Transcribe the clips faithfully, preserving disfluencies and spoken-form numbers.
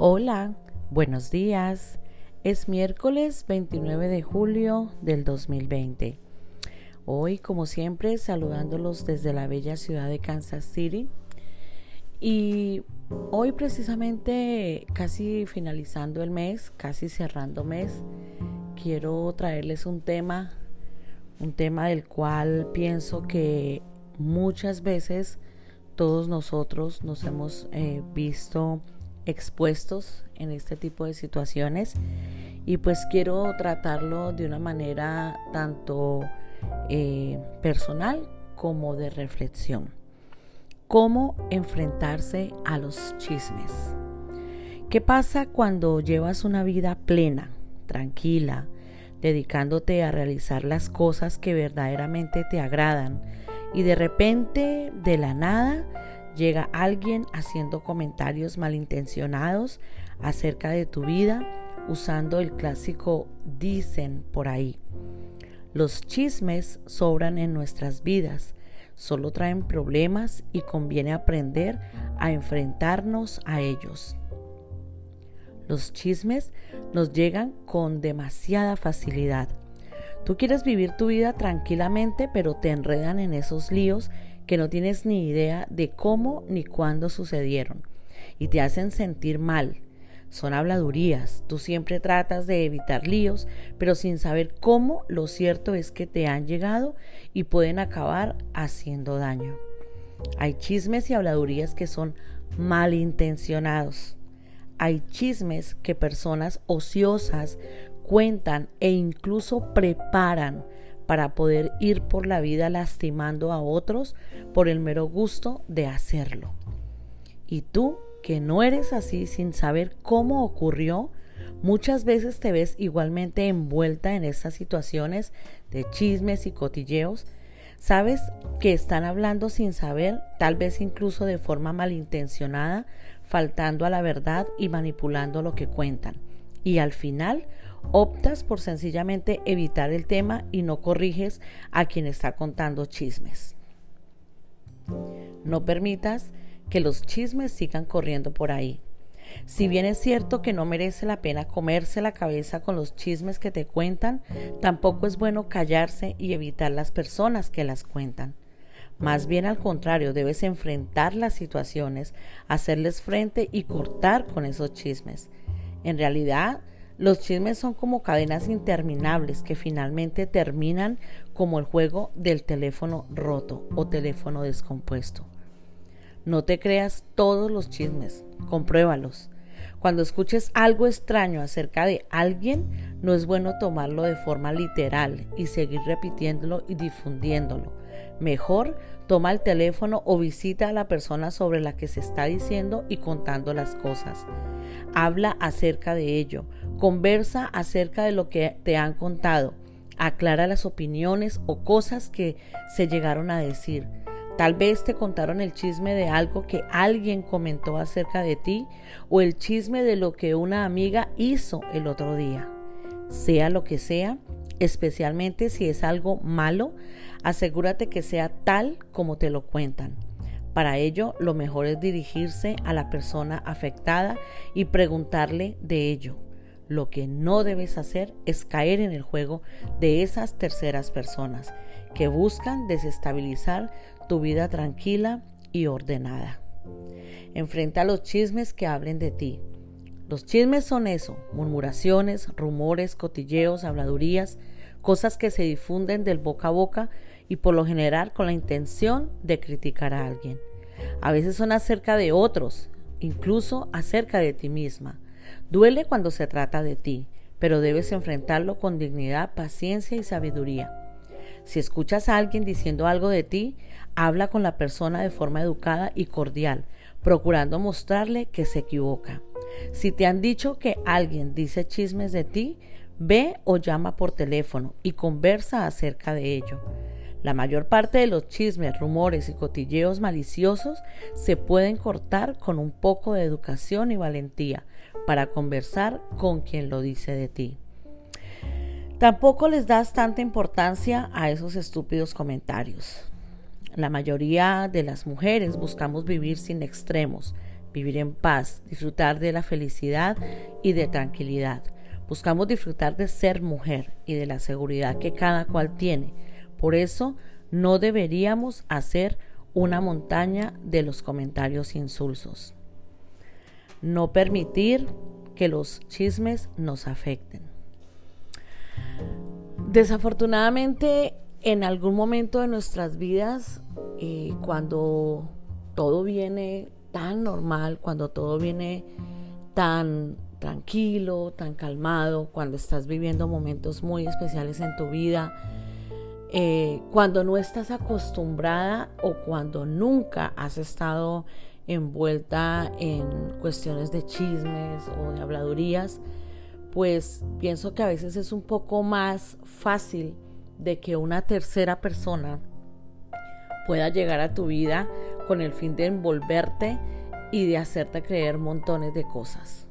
Hola, buenos días. Es miércoles veintinueve de julio del dos mil veinte. Hoy, como siempre, saludándolos desde la bella ciudad de Kansas City. Y hoy precisamente, casi finalizando el mes, casi cerrando mes, quiero traerles un tema, un tema del cual pienso que muchas veces todos nosotros nos hemos eh, visto expuestos en este tipo de situaciones, y pues quiero tratarlo de una manera tanto eh, personal como de reflexión. ¿Cómo enfrentarse a los chismes? ¿Qué pasa cuando llevas una vida plena, tranquila, dedicándote a realizar las cosas que verdaderamente te agradan, y de repente, de la nada, llega alguien haciendo comentarios malintencionados acerca de tu vida, usando el clásico dicen por ahí? Los chismes sobran en nuestras vidas, solo traen problemas y conviene aprender a enfrentarnos a ellos. Los chismes nos llegan con demasiada facilidad. Tú quieres vivir tu vida tranquilamente, pero te enredan en esos líos que no tienes ni idea de cómo ni cuándo sucedieron, y te hacen sentir mal. Son habladurías. Tú siempre tratas de evitar líos, pero sin saber cómo, lo cierto es que te han llegado y pueden acabar haciendo daño. Hay chismes y habladurías que son malintencionados. Hay chismes que personas ociosas cuentan e incluso preparan para poder ir por la vida lastimando a otros por el mero gusto de hacerlo. Y tú, que no eres así, sin saber cómo ocurrió, muchas veces te ves igualmente envuelta en estas situaciones de chismes y cotilleos. Sabes que están hablando sin saber, tal vez incluso de forma malintencionada, faltando a la verdad y manipulando lo que cuentan. Y al final optas por sencillamente evitar el tema y no corriges a quien está contando chismes. No permitas que los chismes sigan corriendo por ahí. Si bien es cierto que no merece la pena comerse la cabeza con los chismes que te cuentan, tampoco es bueno callarse y evitar las personas que las cuentan. Más bien al contrario, debes enfrentar las situaciones, hacerles frente y cortar con esos chismes. En realidad, los chismes son como cadenas interminables que finalmente terminan como el juego del teléfono roto o teléfono descompuesto. No te creas todos los chismes, compruébalos. Cuando escuches algo extraño acerca de alguien, no es bueno tomarlo de forma literal y seguir repitiéndolo y difundiéndolo. Mejor toma el teléfono o visita a la persona sobre la que se está diciendo y contando las cosas. Habla acerca de ello, conversa acerca de lo que te han contado, aclara las opiniones o cosas que se llegaron a decir. Tal vez te contaron el chisme de algo que alguien comentó acerca de ti, o el chisme de lo que una amiga hizo el otro día. Sea lo que sea, especialmente si es algo malo, asegúrate que sea tal como te lo cuentan. Para ello, lo mejor es dirigirse a la persona afectada y preguntarle de ello. Lo que no debes hacer es caer en el juego de esas terceras personas que buscan desestabilizar tu vida tranquila y ordenada. Enfrenta los chismes que hablen de ti. Los chismes son eso: murmuraciones, rumores, cotilleos, habladurías, cosas que se difunden del boca a boca y por lo general con la intención de criticar a alguien. A veces son acerca de otros, incluso acerca de ti misma. Duele cuando se trata de ti, pero debes enfrentarlo con dignidad, paciencia y sabiduría. Si escuchas a alguien diciendo algo de ti, habla con la persona de forma educada y cordial, procurando mostrarle que se equivoca. Si te han dicho que alguien dice chismes de ti, ve o llama por teléfono y conversa acerca de ello. La mayor parte de los chismes, rumores y cotilleos maliciosos se pueden cortar con un poco de educación y valentía para conversar con quien lo dice de ti. Tampoco les das tanta importancia a esos estúpidos comentarios. La mayoría de las mujeres buscamos vivir sin extremos, vivir en paz, disfrutar de la felicidad y de tranquilidad. Buscamos disfrutar de ser mujer y de la seguridad que cada cual tiene. Por eso no deberíamos hacer una montaña de los comentarios insulsos. No permitir que los chismes nos afecten. Desafortunadamente, en algún momento de nuestras vidas, eh, cuando todo viene tan normal, cuando todo viene tan tranquilo, tan calmado, cuando estás viviendo momentos muy especiales en tu vida, eh, cuando no estás acostumbrada o cuando nunca has estado envuelta en cuestiones de chismes o de habladurías, pues pienso que a veces es un poco más fácil de que una tercera persona pueda llegar a tu vida con el fin de envolverte y de hacerte creer montones de cosas.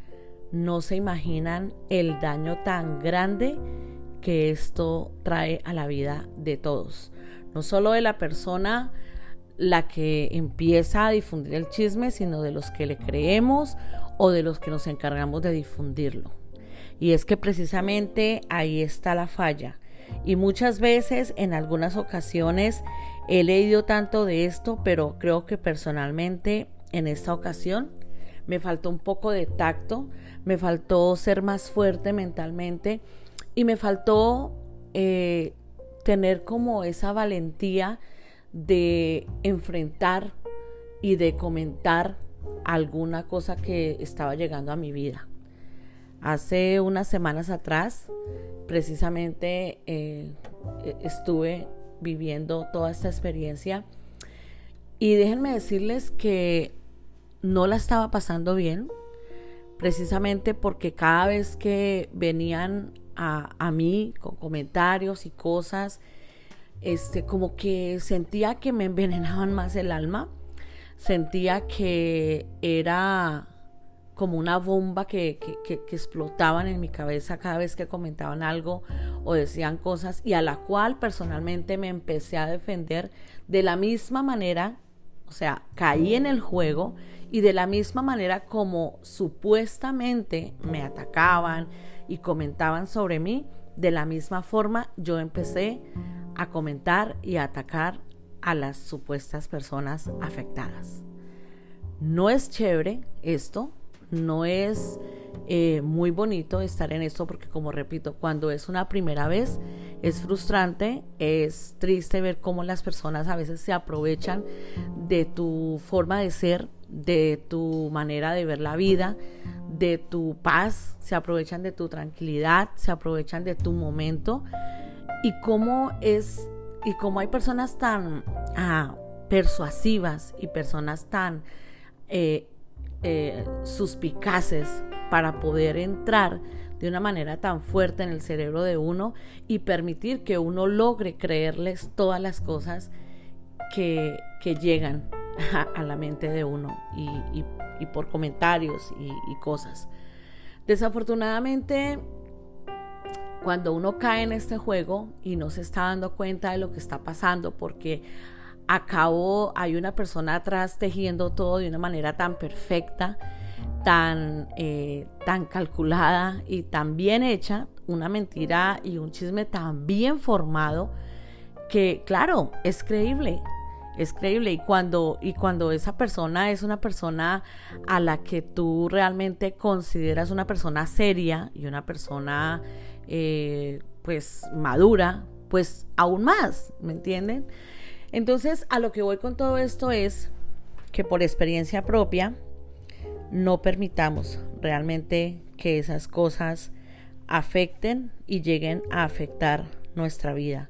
No se imaginan el daño tan grande que esto trae a la vida de todos, no solo de la persona la que empieza a difundir el chisme, sino de los que le creemos o de los que nos encargamos de difundirlo. Y es que precisamente ahí está la falla. Y muchas veces, en algunas ocasiones, he leído tanto de esto, pero creo que personalmente en esta ocasión me faltó un poco de tacto, me faltó ser más fuerte mentalmente y me faltó eh, tener como esa valentía de enfrentar y de comentar alguna cosa que estaba llegando a mi vida. Hace unas semanas atrás, precisamente eh, estuve viviendo toda esta experiencia y déjenme decirles que no la estaba pasando bien, precisamente porque cada vez que venían a, a mí con comentarios y cosas, este, como que sentía que me envenenaban más el alma, sentía que era como una bomba que, que, que, que explotaban en mi cabeza cada vez que comentaban algo o decían cosas, y a la cual personalmente me empecé a defender de la misma manera, o sea, caí en el juego, y de la misma manera como supuestamente me atacaban y comentaban sobre mí, de la misma forma yo empecé a comentar y a atacar a las supuestas personas afectadas. No es chévere esto, no es eh, muy bonito estar en esto, porque como repito, cuando es una primera vez es frustrante, es triste ver cómo las personas a veces se aprovechan de tu forma de ser, de tu manera de ver la vida, de tu paz, se aprovechan de tu tranquilidad, se aprovechan de tu momento, y cómo es y cómo hay personas tan ah, persuasivas y personas tan eh, eh, suspicaces para poder entrar de una manera tan fuerte en el cerebro de uno y permitir que uno logre creerles todas las cosas que, que llegan a, a la mente de uno y, y, y por comentarios y, y cosas. Desafortunadamente, cuando uno cae en este juego y no se está dando cuenta de lo que está pasando, porque a cabo hay una persona atrás tejiendo todo de una manera tan perfecta, tan, eh, tan calculada y tan bien hecha, una mentira y un chisme tan bien formado, que claro, es creíble, es creíble. Y cuando, y cuando esa persona es una persona a la que tú realmente consideras una persona seria y una persona eh, pues madura, pues aún más, ¿me entienden? Entonces, a lo que voy con todo esto es que por experiencia propia no permitamos realmente que esas cosas afecten y lleguen a afectar nuestra vida.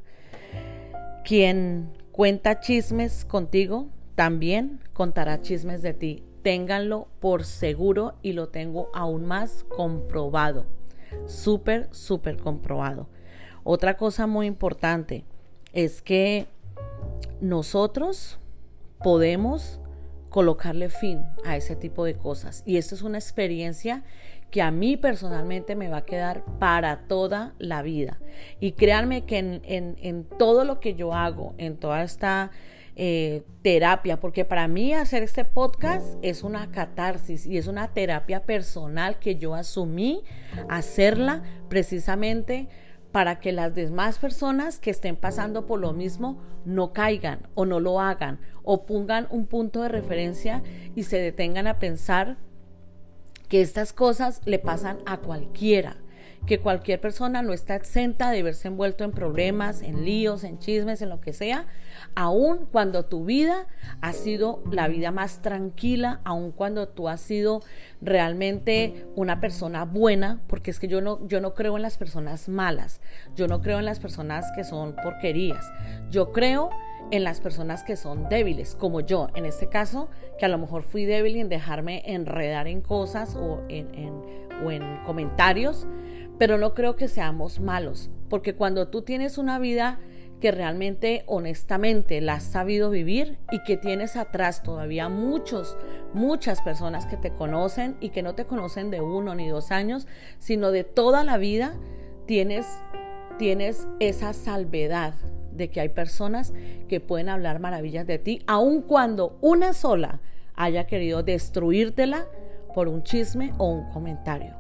Quien cuenta chismes contigo también contará chismes de ti. Ténganlo por seguro, y lo tengo aún más comprobado. Súper, súper comprobado. Otra cosa muy importante es que nosotros podemos colocarle fin a ese tipo de cosas, y esto es una experiencia que a mí personalmente me va a quedar para toda la vida. Y créanme que en, en, en todo lo que yo hago, en toda esta eh, terapia, porque para mí hacer este podcast es una catarsis y es una terapia personal que yo asumí hacerla precisamente para que las demás personas que estén pasando por lo mismo no caigan o no lo hagan o pongan un punto de referencia y se detengan a pensar que estas cosas le pasan a cualquiera, que cualquier persona no está exenta de verse envuelto en problemas, en líos, en chismes, en lo que sea, aun cuando tu vida ha sido la vida más tranquila, aun cuando tú has sido realmente una persona buena, porque es que yo no, yo no creo en las personas malas, yo no creo en las personas que son porquerías, yo creo en las personas que son débiles, como yo, en este caso, que a lo mejor fui débil en dejarme enredar en cosas o en, en, o en comentarios, pero no creo que seamos malos, porque cuando tú tienes una vida que realmente, honestamente, la has sabido vivir y que tienes atrás todavía muchos, muchas personas que te conocen y que no te conocen de uno ni dos años, sino de toda la vida, tienes, tienes esa salvedad de que hay personas que pueden hablar maravillas de ti, aun cuando una sola haya querido destruírtela por un chisme o un comentario.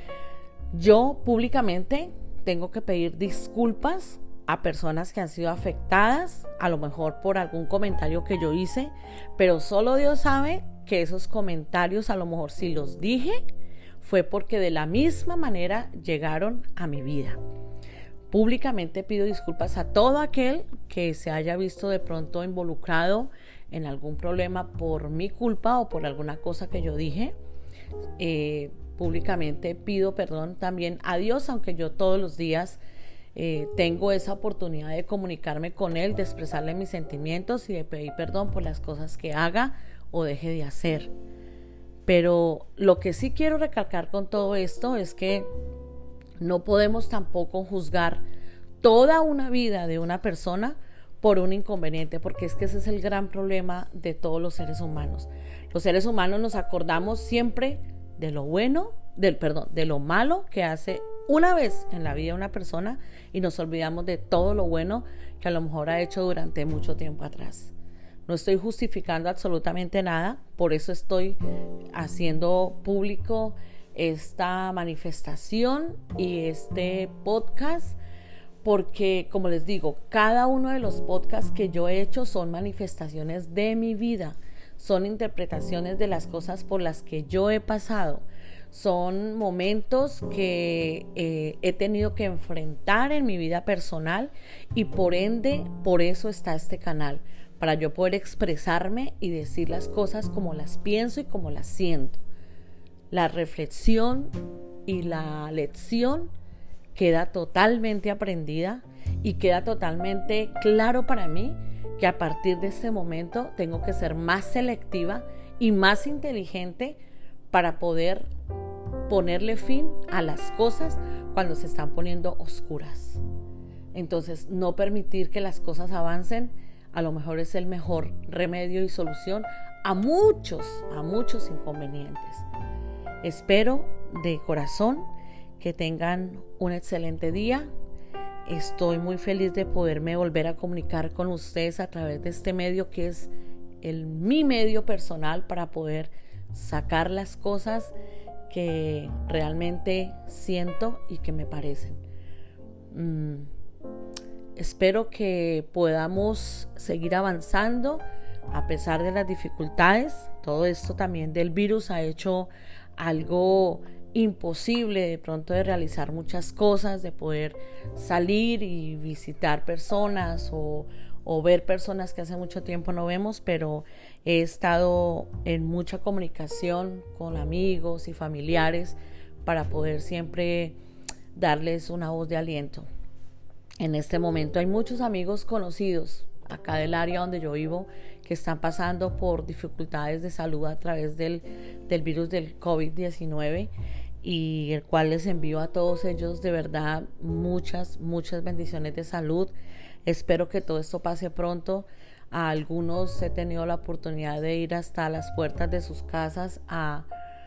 Yo públicamente tengo que pedir disculpas a personas que han sido afectadas, a lo mejor por algún comentario que yo hice, pero solo Dios sabe que esos comentarios, a lo mejor si los dije, fue porque de la misma manera llegaron a mi vida. Públicamente pido disculpas a todo aquel que se haya visto de pronto involucrado en algún problema por mi culpa o por alguna cosa que yo dije. Eh, públicamente pido perdón también a Dios, aunque yo todos los días eh, tengo esa oportunidad de comunicarme con Él, de expresarle mis sentimientos y de pedir perdón por las cosas que haga o deje de hacer. Pero lo que sí quiero recalcar con todo esto es que no podemos tampoco juzgar toda una vida de una persona por un inconveniente, porque es que ese es el gran problema de todos los seres humanos. Los seres humanos nos acordamos siempre de lo bueno, del perdón, de lo malo que hace una vez en la vida de una persona y nos olvidamos de todo lo bueno que a lo mejor ha hecho durante mucho tiempo atrás. No estoy justificando absolutamente nada, por eso estoy haciendo público esta manifestación y este podcast, porque como les digo, cada uno de los podcasts que yo he hecho son manifestaciones de mi vida, son interpretaciones de las cosas por las que yo he pasado, son momentos que eh, he tenido que enfrentar en mi vida personal y por ende, por eso está este canal, para yo poder expresarme y decir las cosas como las pienso y como las siento. La reflexión y la lección queda totalmente aprendida y queda totalmente claro para mí que a partir de este momento tengo que ser más selectiva y más inteligente para poder ponerle fin a las cosas cuando se están poniendo oscuras. Entonces, no permitir que las cosas avancen a lo mejor es el mejor remedio y solución a muchos, a muchos inconvenientes. Espero de corazón que tengan un excelente día. Estoy muy feliz de poderme volver a comunicar con ustedes a través de este medio que es el, mi medio personal para poder sacar las cosas que realmente siento y que me parecen. Mm, espero que podamos seguir avanzando a pesar de las dificultades. Todo esto también del virus ha hecho algo imposible de pronto de realizar muchas cosas, de poder salir y visitar personas o, o ver personas que hace mucho tiempo no vemos, pero he estado en mucha comunicación con amigos y familiares para poder siempre darles una voz de aliento. En este momento hay muchos amigos conocidos acá del área donde yo vivo que están pasando por dificultades de salud a través del, del virus del covid diecinueve y el cual les envío a todos ellos de verdad muchas, muchas bendiciones de salud. Espero que todo esto pase pronto. A algunos he tenido la oportunidad de ir hasta las puertas de sus casas a,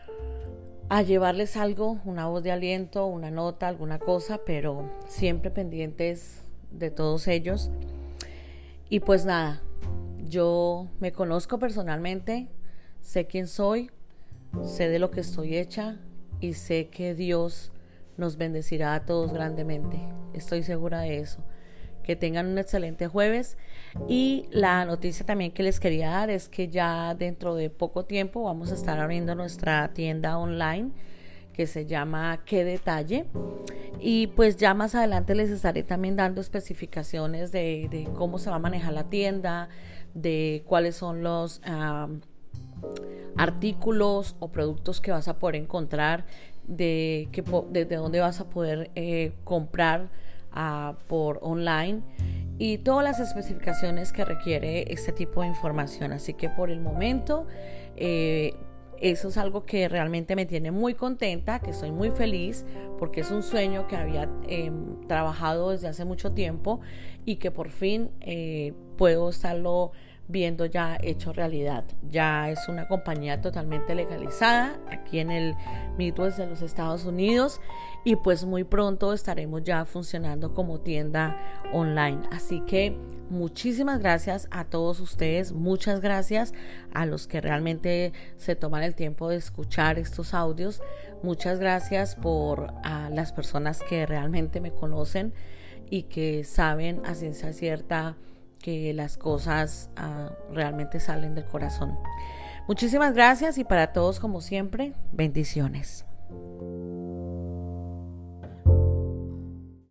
a llevarles algo, una voz de aliento, una nota, alguna cosa, pero siempre pendientes de todos ellos. Y pues nada, Yo me conozco personalmente, sé quién soy, sé de lo que estoy hecha y sé que Dios nos bendecirá a todos grandemente. Estoy segura de eso. Que tengan un excelente jueves. Y la noticia también que les quería dar es que ya dentro de poco tiempo vamos a estar abriendo nuestra tienda online que se llama Qué Detalle. Y pues ya más adelante les estaré también dando especificaciones de, de cómo se va a manejar la tienda, de cuáles son los um, artículos o productos que vas a poder encontrar, de que desde dónde vas a poder eh, comprar uh, por online y todas las especificaciones que requiere este tipo de información. Así que por el momento eh, eso es algo que realmente me tiene muy contenta, que estoy muy feliz porque es un sueño que había eh, trabajado desde hace mucho tiempo y que por fin eh, puedo estarlo viendo ya hecho realidad. Ya es una compañía totalmente legalizada aquí en el Midwest de los Estados Unidos y pues muy pronto estaremos ya funcionando como tienda online. Así que muchísimas gracias a todos ustedes, muchas gracias a los que realmente se toman el tiempo de escuchar estos audios, muchas gracias por a las personas que realmente me conocen y que saben a ciencia cierta que las cosas uh, realmente salen del corazón. Muchísimas gracias y para todos como siempre, bendiciones.